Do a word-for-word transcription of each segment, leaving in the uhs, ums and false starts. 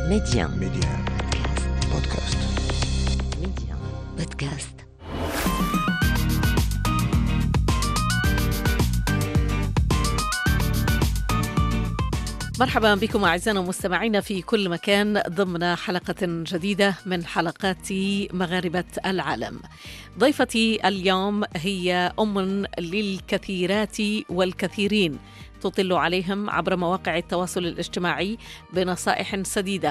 Média. Média. Podcast. Média. Podcast. مرحبا بكم أعزائنا المستمعين في كل مكان ضمن حلقة جديدة من حلقات مغاربة العالم. ضيفتي اليوم هي أم للكثيرات والكثيرين، تطل عليهم عبر مواقع التواصل الاجتماعي بنصائح سديدة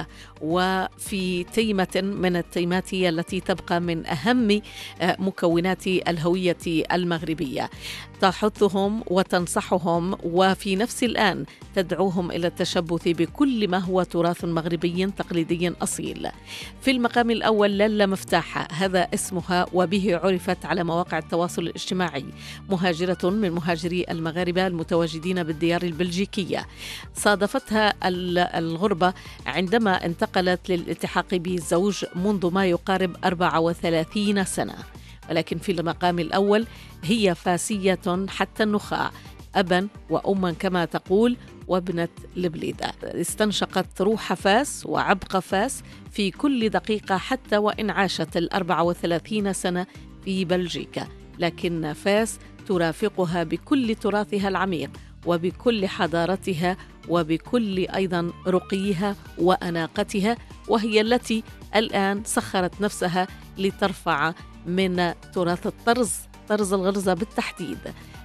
وفي تيمة من التيمات التي تبقى من أهم مكونات الهوية المغربية، تحثهم وتنصحهم وفي نفس الآن تدعوهم إلى التشبث بكل ما هو تراث مغربي تقليدي أصيل. في المقام الأول لالا مفتاحة، هذا اسمها وبه عرفت على مواقع التواصل الاجتماعي، مهاجرة من مهاجري المغاربة المتواجدين بالديار البلجيكية. صادفتها الغربة عندما انتقلت للالتحاق بالزوج منذ ما يقارب أربع وثلاثين سنة، ولكن في المقام الأول هي فاسية حتى النخاع، أبا وأما كما تقول وابنة البليدة. استنشقت روح فاس وعبق فاس في كل دقيقة حتى وإن عاشت الأربع وثلاثين سنة في بلجيكا، لكن فاس ترافقها بكل تراثها العميق وبكل حضارتها وبكل أيضا رقيها وأناقتها، وهي التي الآن سخرت نفسها لترفع من تراث الطرز، طرز الغرزة بالتحديد،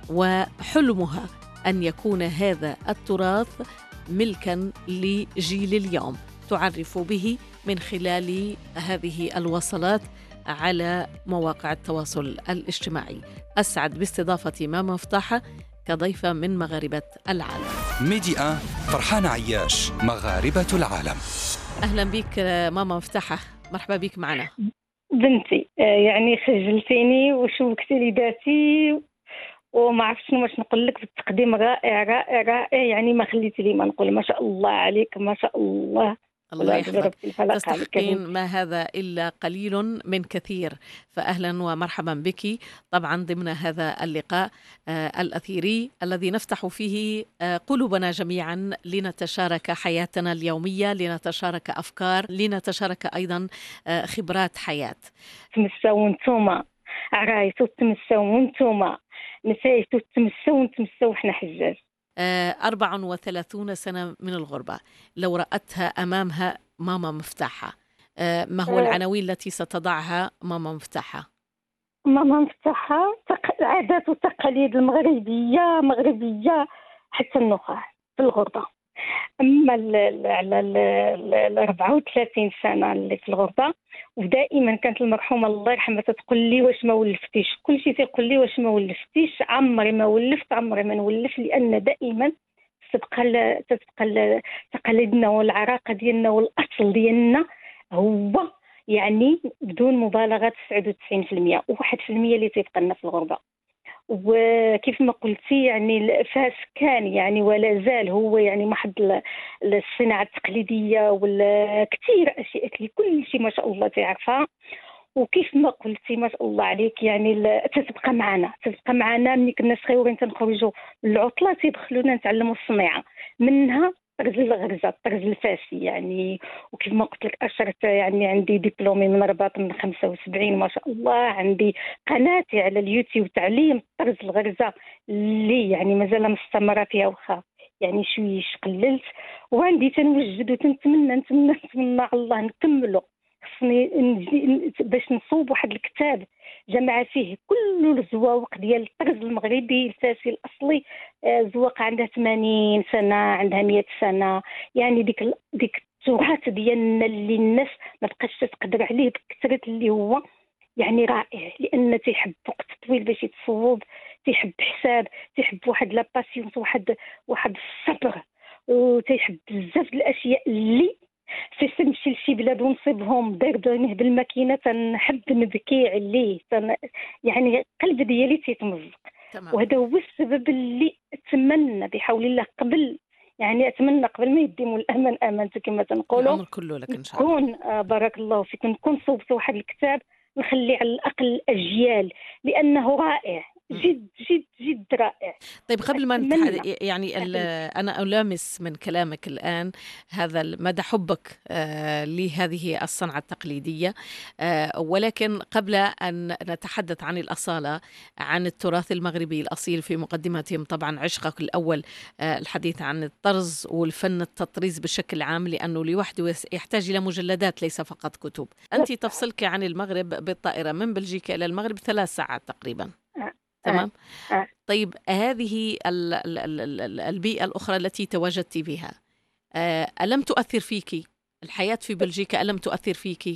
وحلمها أن يكون هذا التراث ملكا لجيل اليوم، تعرف به من خلال هذه الوصلات على مواقع التواصل الاجتماعي. أسعد باستضافة ماما مفتاحة كضيفة من مغاربة العالم. ميديا فرحان عياش، مغاربة العالم. أهلا بك ماما مفتاحة، مرحبا بك معنا. بنتي يعني خجلتيني وشوكتي لي ذاتي وما عرفتش شنو باش نقول لك، بالتقديم رائع رائع رائع، يعني ما خليتي لي ما نقول ما شاء الله عليك، ما شاء الله. الله يحفظك، تستحقين ما هذا إلا قليل من كثير، فأهلا ومرحبا بك طبعا ضمن هذا اللقاء آه الأثيري الذي نفتح فيه آه قلوبنا جميعا لنتشارك حياتنا اليومية، لنتشارك أفكار، لنتشارك أيضا آه خبرات حياة. تمسوا انتوما عرايسو، تمسوا انتوما نسايتو، تمسوا ونتمسوا احنا حجاج. أربع وثلاثون سنة من الغربة، لو رأتها أمامها ماما مفتاحة، ما هو العناوين التي ستضعها ماما مفتاحة؟ ماما مفتاحة عادات وتقاليد المغربية مغربية حتى النخاع في الغربة. أما على ال أربعة وثلاثين سنة اللي في الغربة، ودائما كانت المرحومة الله يرحمها تقول لي واش ما ولفتيش، كل شيء تقول لي واش ما ولفتيش، عمري ما ولفت عمري ما نولف، لأن دائما تبقى تبقى تقاليدنا والعراقة ديالنا والأصل ديالنا هو يعني بدون مبالغة تسعة وتسعين بالمئة، وواحد في المية اللي تيبقى لنا في الغربة. وكيف ما قلتي يعني فاس كان يعني ولا زال هو يعني محض الصناعة التقليدية والكثير أشياء اللي كل شيء ما شاء الله تعرفها. وكيف ما قلتي ما شاء الله عليك يعني تتبقى معنا تتبقى معنا ملي كنا صغيورين تنخرجوا للعطلة تيدخلونا نتعلموا الصناعة، منها طرز الغرزة، طرز الفاسي يعني. وكيف ما قلت لك أشرت يعني عندي دبلومي من رباط من خمسة وسبعين ما شاء الله، عندي قناتي على اليوتيوب تعليم طرز الغرزة اللي يعني مازال مستمرة فيها وخا يعني شويش قللت، وعندي تنوجد وتنتمنى نتمنى نتمنى على الله نكمله، خصني باش نصوب واحد الكتاب جمع فيه كل الزواوق ديال الطرز المغربي الفاسي الأصلي. زواق عندها ثمانين سنة، عندها مئة سنة، يعني ديك ديك التراث ديالنا اللي الناس ما بقاش تقدر عليه بكثرة، اللي هو يعني رائع، لأن تيحب وقت طويل باش يتصوب، تيحب حساب، تيحب واحد لا باسيونس، واحد واحد الصبر، وتيحب بزاف الأشياء اللي في نمشي لشي بلاد ونصيبهم دردونيه بالماكينه تنحب نبكي عليه، تن يعني قلب ديالي تيتمزق. وهذا هو السبب اللي اتمنى بحول الله قبل يعني اتمنى قبل ما يديموا الامان امانته كما تنقولوا العمر كله لك ان شاء الله. كون آه بارك الله فيك، نكون صوبت واحد الكتاب نخلي على الاقل الاجيال، لانه رائع مم. جد جد جد رائع. طيب قبل ما أتمنى نتح... يعني ال... أنا ألامس من كلامك الآن هذا ال- مدى حبك آه لهذه الصنعة التقليدية، آه ولكن قبل أن نتحدث عن الأصالة، عن التراث المغربي الأصيل في مقدمتهم طبعا عشقك الأول، آه الحديث عن الطرز والفن التطريز بشكل عام، لأنه لوحده يس- يحتاج إلى مجلدات ليس فقط كتب. أنت تفصلك عن المغرب بالطائرة من بلجيكا إلى المغرب ثلاث ساعات تقريبا، آه. تمام؟ آه. طيب هذه ال- ال- ال- ال- البيئة الأخرى التي تواجدت بها، آه، ألم تؤثر فيك؟ الحياة في بلجيكا ألم تؤثر فيك؟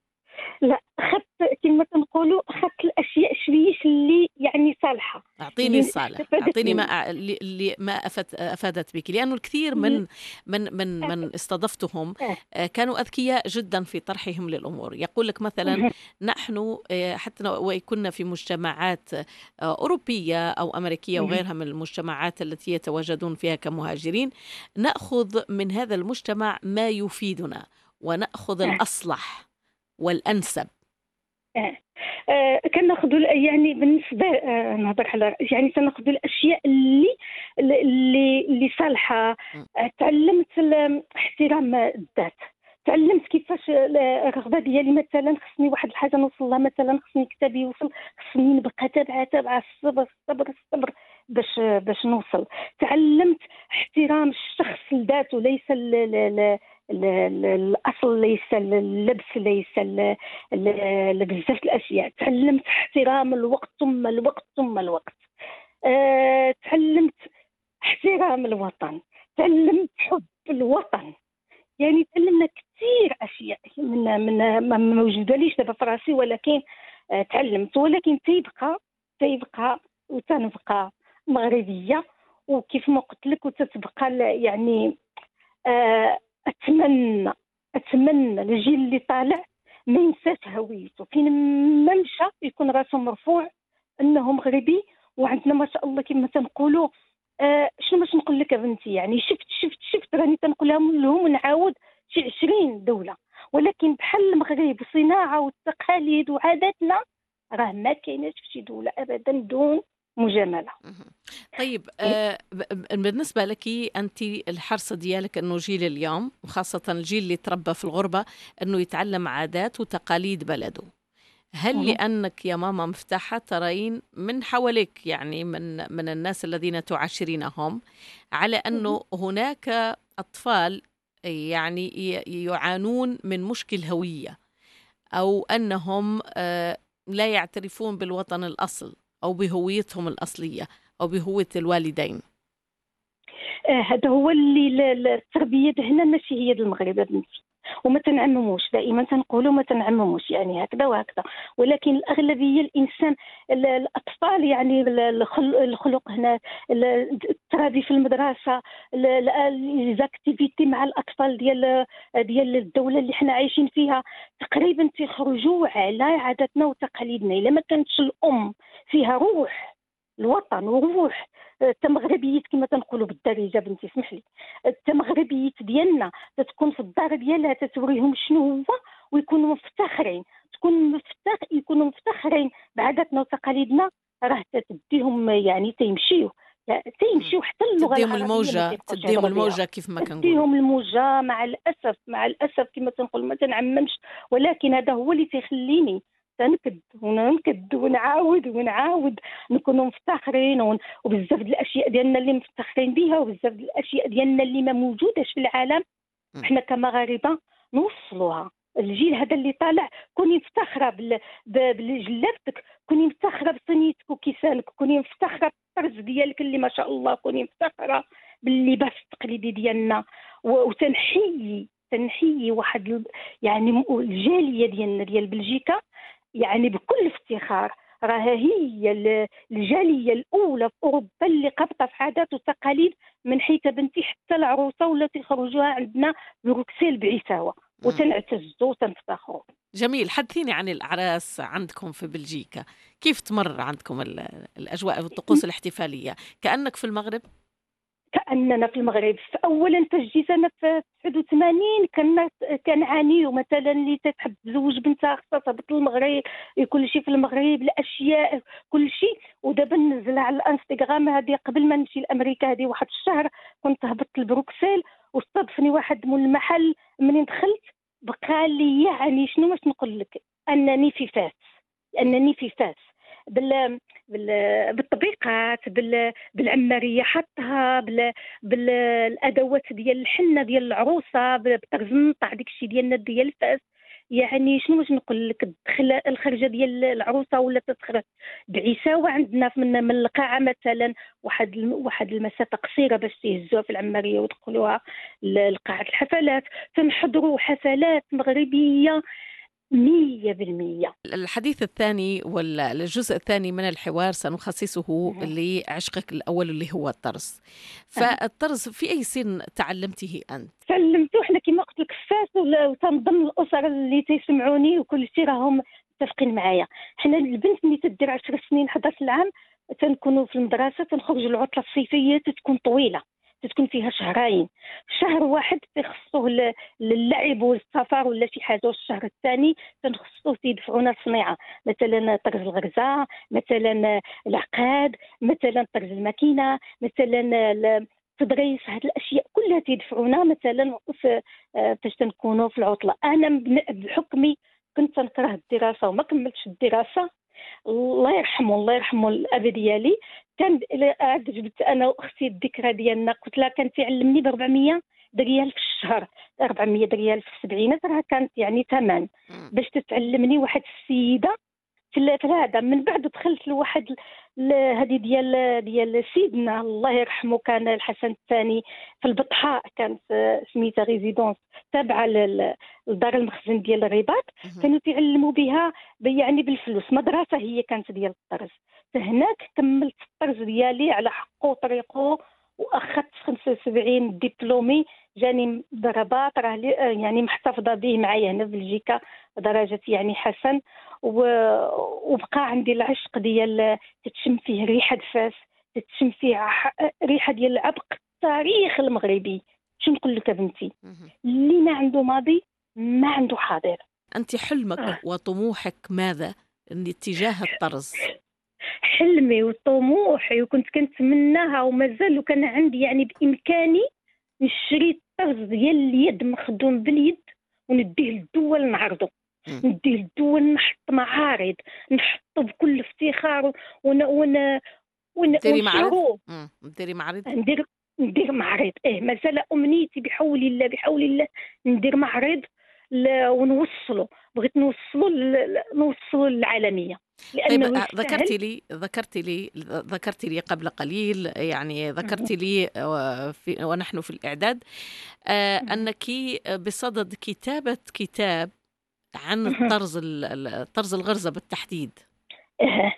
لا، أخذت كما تنقولوا، أخذت الأشياء شويش اللي يعني صالحة، أعطيني اللي الصالح، استفادت أعطيني منه. ما أع- اللي اللي ما أفت أفادت بك، لأنه الكثير من من من من استضفتهم آه. آه، كانوا أذكياء جدا في طرحهم للأمور. يقول لك مثلا نحن آه، حتى وكنا في مجتمعات آه، أوروبية أو أمريكية وغيرها من المجتمعات التي يتواجدون فيها كمهاجرين، نأخذ من هذا المجتمع ما يفيدنا ونأخذ آه. الأصلح والأنسب. آه. آه. كناخذوا ال- يعني بالنسبه آه، نهضر على يعني تناخذوا الاشياء اللي اللي اللي صالحه. م. آه، تعلمت ال- احترام الذات، تعلمت كيفاش ال- الرغبه ديالي، مثلا خصني واحد الحاجه نوصل لها، مثلا خصني كتابي يوصل، خصني نبقى تابعه تابعه الصبر الصبر الصبر باش باش نوصل. تعلمت احترام الشخص لذاته، ليس ال- ال- ال- ال- ال- الاصل، ليس اللبس، ليس ال- ل- لبزاف الاشياء. تعلمت احترام الوقت ثم الوقت ثم الوقت. أه تعلمت احترام الوطن، تعلمت حب الوطن. يعني تعلمنا كثير اشياء من من ما موجوده ليش دابا في راسي، ولكن أه تعلمت. ولكن تيبقى تيبقى وتنبقى مغربيه، وكيف ما قلت لك وتتبقى ال- يعني أه اتمنى اتمنى الجيل اللي طالع ما ينساش هويته، فين ما مشى يكون راسه مرفوع انه مغربي. وعندنا ما شاء الله كما تنقولوا، آه شنو باش نقول لك يا بنتي، يعني شفت شفت شفت راني تنقولها لهم ونعاود شي عشرين دولة، ولكن بحال المغرب صناعة والتقاليد وعاداتنا راه ما كايناش في شي دولة ابدا دون مجاملة. مهم. طيب آه ب- ب- بالنسبة لك أنت، الحرص ديالك أنه جيل اليوم وخاصة الجيل اللي تربى في الغربة أنه يتعلم عادات وتقاليد بلده، هل مهم. لأنك يا ماما مفتاحة ترين من حولك، يعني من من الناس الذين تعاشرينهم، على أنه هناك أطفال يعني ي- يعانون من مشكل هوية، أو أنهم آه، لا يعترفون بالوطن الأصل أو بهويتهم الأصلية أو بهوية الوالدين؟ آه هذا هو اللي ل- ل- التربية هنا ماشي هي ديال المغرب يا بنتي، وما تنعمموش، دائما تنقولوا ما تنعمموش يعني هكذا وهكذا، ولكن الأغلبية الإنسان ال- الأطفال يعني ال- الخل- الخلق هنا، ال- الترابي في المدرسة، ليزاكتيفيتي مع الأطفال ديال ديال الدولة اللي حنا عايشين فيها، تقريبا تيخرجوا على عاداتنا وتقاليدنا. إلا ما كانتش الأم فيها روح الوطن وروح التمغربية كما تنقولوا بالدارجة بنتي اسمح لي، التمغربية ديالنا تتكون في الدار ديالها، تتوريهم شنو هو ويكونوا مفتخرين، تكون مفتخ يكونوا مفتخرين بعاداتنا وتقاليدنا، راه تديهم يعني تيمشيو تيمشيو حتى اللغة تديهم العربية ما الموجة، تيبقاوش تديهم يهضروا بها. الموجة كيف ما كنقول. تديهم الموجة مع الأسف، مع الأسف كما تنقول ما تنعممش، ولكن هذا هو اللي تيخليني تنكد وننكد ونعاود ونعاود نكونوا مفتخرين، ون- وبزاف د الاشياء ديالنا اللي مفتخرين بها، وبزاف د الاشياء ديالنا اللي ما موجوداش في العالم م. احنا كمغاربه نوصلوها. الجيل هذا اللي طالع كوني مفتخره بال- ب- بجلابتك، كوني مفتخره بصنيتك وكيسانك، كوني مفتخره بالطرز ديالك اللي ما شاء الله، كوني مفتخره باللباس التقليدي ديالنا، و- وتنحيي تنحيي واحد ال- يعني م- الجاليه ديالنا ديال بلجيكا يعني بكل افتخار، راها هي ال- الجاليه الاولى في اوروبا اللي قابطه في عادات وتقاليد، من حيث بنتي حتى العروسه ولا تيخرجوها عندنا بروكسيل بعساوه، م. وتنعتزوا وتنفتخروا. جميل. حدثيني عن الأعراس عندكم في بلجيكا، كيف تمر عندكم ال- الأجواء والطقوس الاحتفالية؟ كأنك في المغرب؟ كأننا في المغرب. فأولا فجيت أنا في تسعة وثمانين كنا كنعانيو مثلا اللي تتحب تزوج بنتها خصها تهبط للمغرب، كل شيء في المغرب، الأشياء كل شيء. ودابا نزل على الانستغرام هذه قبل ما نمشي لأمريكا، هذه واحد الشهر كنت هبطت لبروكسل واستضفني واحد من المحل. منين دخلت بقى لي يعني شنو باش نقول لك، أنني في فاس، أنني في فاس بال... بال... بالطبيقات، بال... بالعماريه حطها، بال... بالادوات ديال الحنه ديال العروسه، بطرز النطع ديك الشيء ديالنا ديال الفاس. يعني شنو باش نقول لك، الدخله الخرجه ديال العروسه ولا تتخرج بعساوه عندنا من من القاعه مثلا، واحد الم... واحد المسافه قصيره باش تهزوها في العماريه ويدخلوها لقاعه الحفلات. تنحضروا حفلات مغربيه مية بالمية. الحديث الثاني والجزء الثاني من الحوار سنخصصه لعشقك الأول اللي هو الطرز. فالطرز في أي سن تعلمته أنت؟ تعلمته احنا كما قلت لك فاس، وتنظن الأسر اللي تيسمعوني وكل شيء راهم متفقين معايا. احنا البنت اللي تدير عشر سنين حداش العام تنكونوا في المدرسة، تنخرجوا العطلة الصيفية تتكون طويلة، تتكون فيها شهرين. شهر واحد تخصوه للعب والسفر ولا شي حاجه، والشهر الثاني تنخصوه تيدفعونا الصنيعه، مثلا طرز الغرزه، مثلا العقاد، مثلا طرز الماكينه، مثلا التدريس. هاد الاشياء كلها تيدفعونا مثلا فاش تنكونوا في العطله. انا بحكمي كنت تنكره الدراسه وما كملتش الدراسه، الله يرحمه الله يرحمه الاب ديالي. كان عاد جبت انا واختي الذكرى ديالنا، قلت لها كان تيعلمني ب أربعمية ريال في الشهر. أربعمية ريال في السبعينات راه كانت يعني ثمن باش تتعلمني واحد السيده في هذا. من بعد دخلت لواحد هذه ديال ديال سيدنا الله يرحمه، كان الحسن الثاني في البطحاء، كانت سميتها ريزيدونس تابعه لدار المخزن ديال الرباط. كانوا تعلموا بها يعني بالفلوس، مدرسه هي كانت ديال الطرز. فهناك كملت الطرز ديالي على حقه وطريقه، واخذت خمسة وسبعين دبلومي جاني بالرباط، راه يعني محتفظه به معايا هنا في بلجيكا درجه يعني حسن. وبقى عندي العشق ديال تتشم فيه ريحه فاس، تتشم فيه ريحه ديال العبق التاريخ المغربي. شنو نقول لك بنتي، اللي ما عنده ماضي ما عنده حاضر. انت حلمك آه. وطموحك ماذا اتجاه الطرز؟ حلمي وطموحي وكنت كنتمناها ومازال، وكان عندي يعني بامكاني نشري الطرز ديال اليد مخدوم باليد ونديه للدول نعرضه، نديه للدول نحط معارض نحطه بكل افتخار ون ون ون ديري معرض امم ديري معرض ندير ندير معرض. ايه مازال امنيتي بحول الله بحول الله ندير معرض ونوصله، بغيت نوصله نوصله للعالميه. طيب ذكرتي لي ذكرتي لي ذكرتي لي قبل قليل، يعني ذكرتي لي في ونحن في الإعداد آه أنك بصدد كتابة كتاب عن الطرز الطرز الغرزة بالتحديد. اه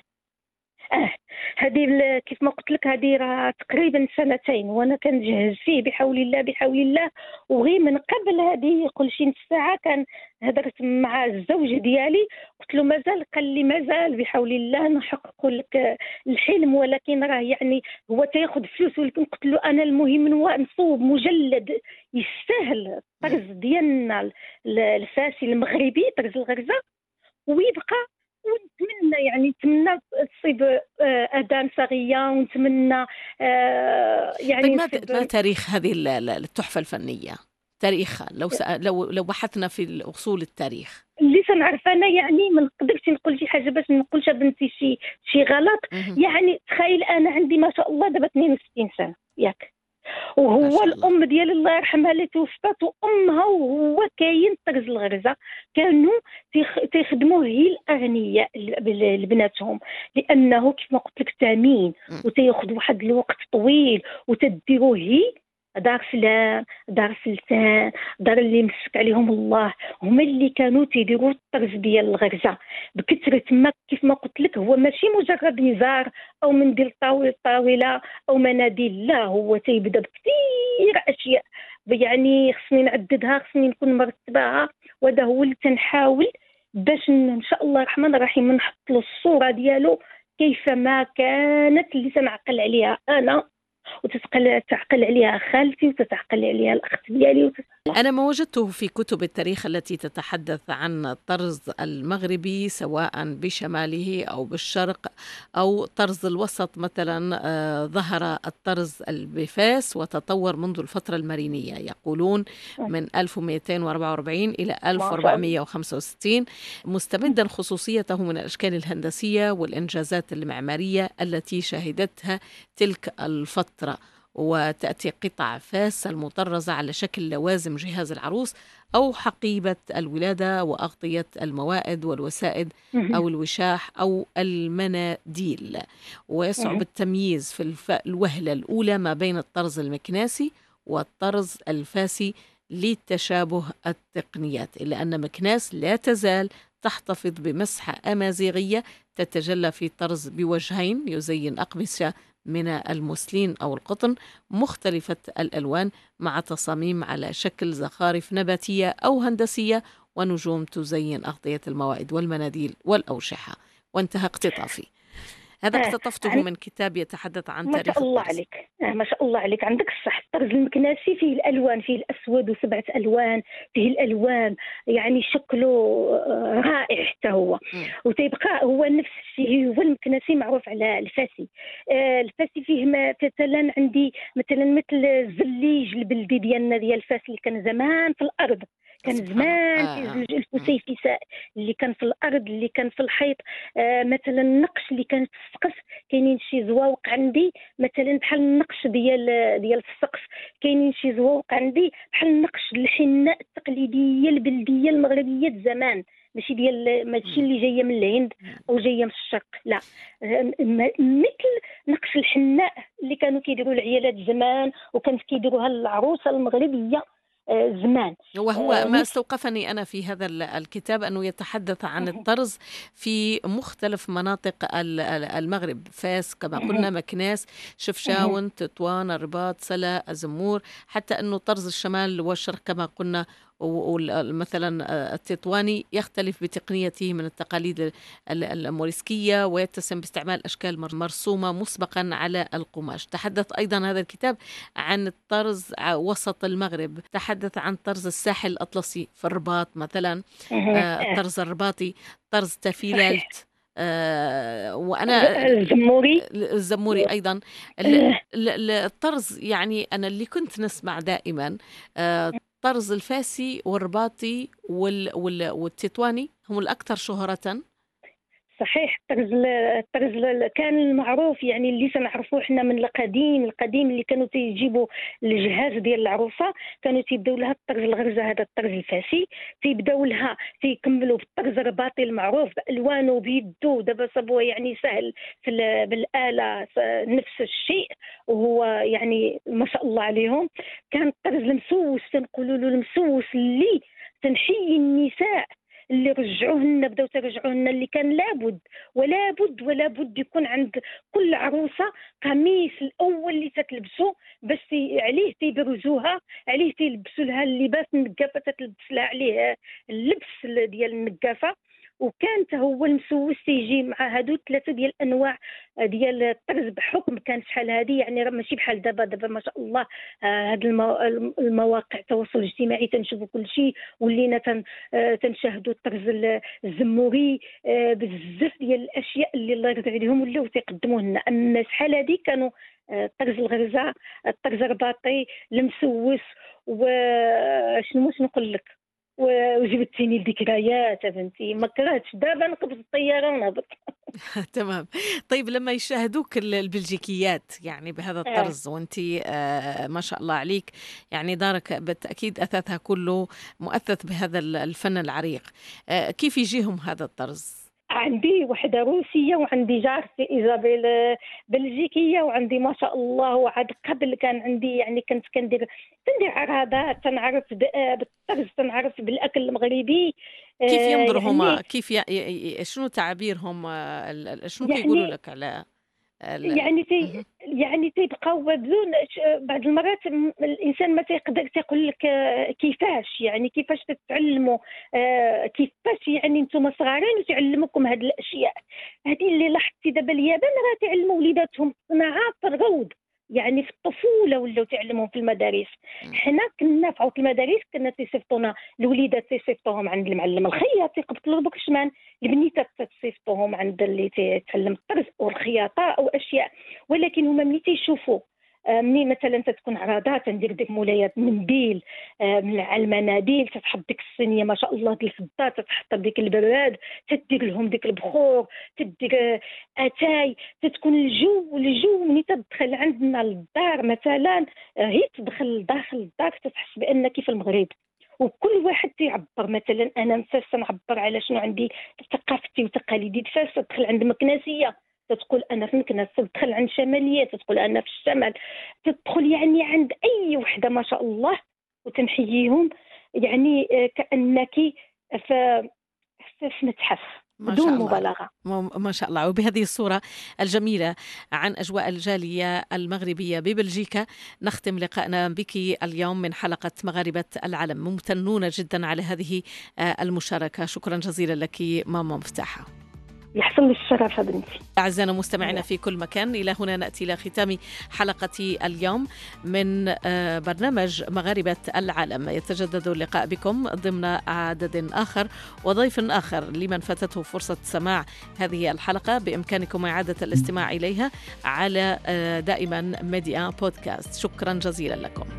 اه هذه كيف ما قلت لك هذه راه تقريبا سنتين وانا كنجهز فيه بحول الله بحول الله. وغير من قبل هذه كل شي نص ساعه كان هضرت مع الزوج ديالي قلت له مازال، قال لي مازال بحول الله نحقق لك الحلم، ولكن راه يعني هو تاخذ فلوس. ولكن قلت له انا المهم نصوب مجلد يستاهل الطرز ديالنا الفاسي المغربي طرز الغرزه ويبقى. ونتمنى يعني نتمنى تصيب اذان صغيره، ونتمنى يعني طيب ما, ما تاريخ هذه التحفه الفنيه؟ تاريخها لو لو لو بحثنا في اصول التاريخ اللي سنعرف انا، يعني ما نقدرش نقول شي حاجه باش ما نقولش بنتي شي شي غلط. يعني تخيل انا عندي ما شاء الله دابا اثنين وستين سنه ياك، وهو الام ديال الله يرحمها اللي توفات وامها وهو كاين طرز الغرزه كانوا تيخدموه هي الاغنياء لبناتهم، لانه كيف ما قلت لك ثمين وتياخذ واحد الوقت طويل وتديروه هي دار فلان دار فلتان دار اللي مسك عليهم الله، هما اللي كانوا تيديروا الطرز ديال الغرزه بكثره. ما كيف ما قلت لك هو ماشي مجرد نزار او منديل طاوله طاوله او مناديل، لا هو تيبدا بكثير اشياء يعني خصني نعددها خصني نكون مرتباها. وهذا هو اللي تنحاول باش ان شاء الله الرحمن الرحيم نحط له الصوره ديالو كيفما كانت اللي تنعقل عليها انا وتتقل تعقل عليها خالتي وتتعقل عليها الأخت ديالي وتت... أنا ما وجدته في كتب التاريخ التي تتحدث عن الطرز المغربي سواء بشماله أو بالشرق أو طرز الوسط مثلا. آه، ظهر الطرز بفاس وتطور منذ الفترة المرينية، يقولون من ألف ومئتين وأربعة وأربعين إلى ما شاء الله. ألف وأربعمئة وخمسة وستين، مستمدا خصوصيته من الأشكال الهندسية والإنجازات المعمارية التي شهدتها تلك الفترة. وتأتي قطع فاس المطرزة على شكل لوازم جهاز العروس أو حقيبة الولادة وأغطية الموائد والوسائد أو الوشاح أو المناديل. ويصعب التمييز في الف... الوهلة الأولى ما بين الطرز المكناسي والطرز الفاسي لتشابه التقنيات، إلا أن مكناس لا تزال تحتفظ بمسحة أمازيغية تتجلى في طرز بوجهين يزين أقمشة من الموسلين أو القطن مختلفة الألوان مع تصاميم على شكل زخارف نباتية أو هندسية ونجوم تزين أغطية الموائد والمناديل والأوشحة. وانتهى اقتطافي. هذا آه، اقتطفته عن- من كتاب يتحدث عن ما تاريخ شاء الله الطرز. عليك. آه، ما شاء الله عليك، عندك الصح. الطرز المكناسي فيه الالوان، فيه الاسود وسبعه الوان، فيه الالوان يعني شكله آه، رائع حتى هو. مم. وتيبقى هو نفس الشيء. هو المكناسي معروف على الفاسي. آه، الفاسي فيه ما- مثلا عندي مثلا مثل الزليج البلدي ديالنا ديال الفاس اللي كان زمان في الارض، كان سبحان زمان الله. في آه. الزلج آه. مم. الفسيفساء اللي كان في الارض، اللي كان في الحيط. آه، مثلا النقش اللي كان في السقف، كاينين شي زواوق عندي مثلا بحال النقش ديال ديال السقف، كاينين شي زواوق عندي بحال النقش الحناء التقليديه البلديه المغربيه زمان، ماشي ديال ماشي اللي جايه من الهند او جايه من الشرق، لا. آه، م- مثل نقش الحناء اللي كانوا كيديروا العيالات زمان وكانت كيديروها العروسه المغربيه آه، زمان. وهو آه، ما استوقفني أنا في هذا ال- الكتاب أنه يتحدث عن الطرز في مختلف مناطق ال- ال- المغرب، فاس كما قلنا، مكناس، شفشاون، تطوان، الرباط، سلا، الزمور، حتى أنه طرز الشمال والشرق كما قلنا. ومثلا التطواني يختلف بتقنيته من التقاليد ال- ال- الموريسكية ويتسم باستعمال أشكال مر- مرسومة مسبقا على القماش. تحدث أيضا هذا الكتاب عن الطرز ع- وسط المغرب، تحدث عن طرز الساحل الأطلسي في الرباط مثلا، آه، آه، الطرز الرباطي، طرز صحيح. تافيلالت، آه، وأنا الزموري. الزموري أيضا. ال- آه، ال- ال- الطرز يعني أنا اللي كنت نسمع دائما آه، طرز الفاسي والرباطي وال وال والتطواني هم الأكثر شهرة. صحيح. الطرز الطرز ال- كان المعروف يعني اللي سنعرفوه احنا من القديم القديم اللي كانوا تيجيبوا الجهاز ديال العروسه، كانوا تيبداو لها الطرز الغرزه، هذا الطرز الفاسي، تيبداو لها تيكملوا بالطرز الرباطي المعروف بالوانه بيدو. دابا صابوه يعني سهل في ال- بالاله س- نفس الشيء، وهو يعني ما شاء الله عليهم. كان الطرز المسوس، تنقولوا له المسوس، اللي تنحي النساء اللي رجعوهن بداو ترجعوهن، اللي كان لابد ولا بد ولا بد يكون عند كل عروسه قميص الاول اللي تتلبسه، بس ي- عليه تيبرزوها، عليه تيلبسوا لها اللباس النقافه، تتلبس لها عليه اللبس ال- ديال النقافه. وكان هو المسوس تيجي مع هادو ثلاثه ديال الانواع ديال الطرز بحكم كان شحال هذه يعني راه ماشي بحال دابا. دابا ما شاء الله آه، هاد المو... المواقع التواصل الاجتماعي تنشوفوا كل شيء، ولينا تن... آه، تنشاهدوا الطرز ال- الزموري. آه، بزاف ديال الاشياء اللي الله يرضي عليهم ولاو تيقدموا لنا. اما شحال هذه كانوا آه، الطرز الغرزه، الطرز الرباطي، المسوس، وشنو واش نقول لك، و- وجبتيني الذكريات يا بنتي. ما كرهتش دابا نقبض الطياره ونهبط. تمام. طيب لما يشاهدوك ال- البلجيكيات يعني بهذا آه. الطرز وانتي آه ما شاء الله عليك، يعني دارك بالتأكيد أثاثها كله مؤثث بهذا ال- الفن العريق، آه كيف يجيهم هذا الطرز؟ عندي وحده روسيه، وعندي جارتي ايزابيل آه، بلجيكيه، وعندي ما شاء الله. وعاد قبل كان عندي يعني كنت كندير كندير عراضات، تنعرف ب- آه، بالطرز، تنعرف بالاكل المغربي. كيف آه، ينظروا يعني هما؟ كيف ي... ي... ي- شنو تعابيرهم؟ آه، ال- ال- شنو كيقولوا يعني لك على ال... ال... يعني تي مهم. يعني تيبقاو بدون ش- بعض المرات م- الانسان ما تيقدر تيقول لك آه، كيفاش يعني كيفاش تتعلموا، آه، كيفاش يعني نتوما صغارين وتعلموكم هذه الاشياء. هذه اللي لاحظتي دابا اليابان راه تعلموا وليداتهم صناعات الروض، يعني في الطفوله ولاو تعلمهم في المدارس. حنا كنا في عوض المدارس كنا تيصيفطونا الوليدات تيصيفطوهم عند المعلم الخياط يقبطوا لهم الشمان، البنيتات تيصيفطوهم عند اللي تيتعلم الطرز والخياطه او اشياء. ولكن هما ملي تيشوفوا مني مثلا تتكون عراضات تندير ديك مولايات من بيل من على المناديل، تتحط ديك الصينيه ما شاء الله ديال الفضه، تتحط ديك البراد، تدير لهم ديك البخور، تدير اتاي، تتكون الجو الجو ملي تدخل عندنا للدار مثلا هي تدخل داخل الدار تتحس بانك في المغرب. وكل واحد تيعبر، مثلا انا فاش نعبر على شنو عندي ثقافتي وتقاليدي، فاش تدخل عند مكناسيه تقول انا في مكناس، تدخل عند شماليه تقول انا في الشمال، تدخل يعني عند اي وحده ما شاء الله وتنحييهم، يعني كانك في في متحف بدون مبالغه. ما شاء الله. وبهذه الصورة الجميلة عن أجواء الجالية المغربية ببلجيكا نختم لقائنا بك اليوم من حلقة مغاربة العالم. ممتنون جدا على هذه المشاركة، شكرا جزيلا لك ماما مفتاحة. يحصل لي الشرف بنتي. أعزائنا مستمعينا في كل مكان، إلى هنا نأتي إلى ختام حلقة اليوم من برنامج مغاربة العالم. يتجدد اللقاء بكم ضمن عدد آخر وضيف آخر. لمن فاتته فرصة سماع هذه الحلقة بإمكانكم إعادة الاستماع إليها على دائما ميديا بودكاست. شكرا جزيلا لكم.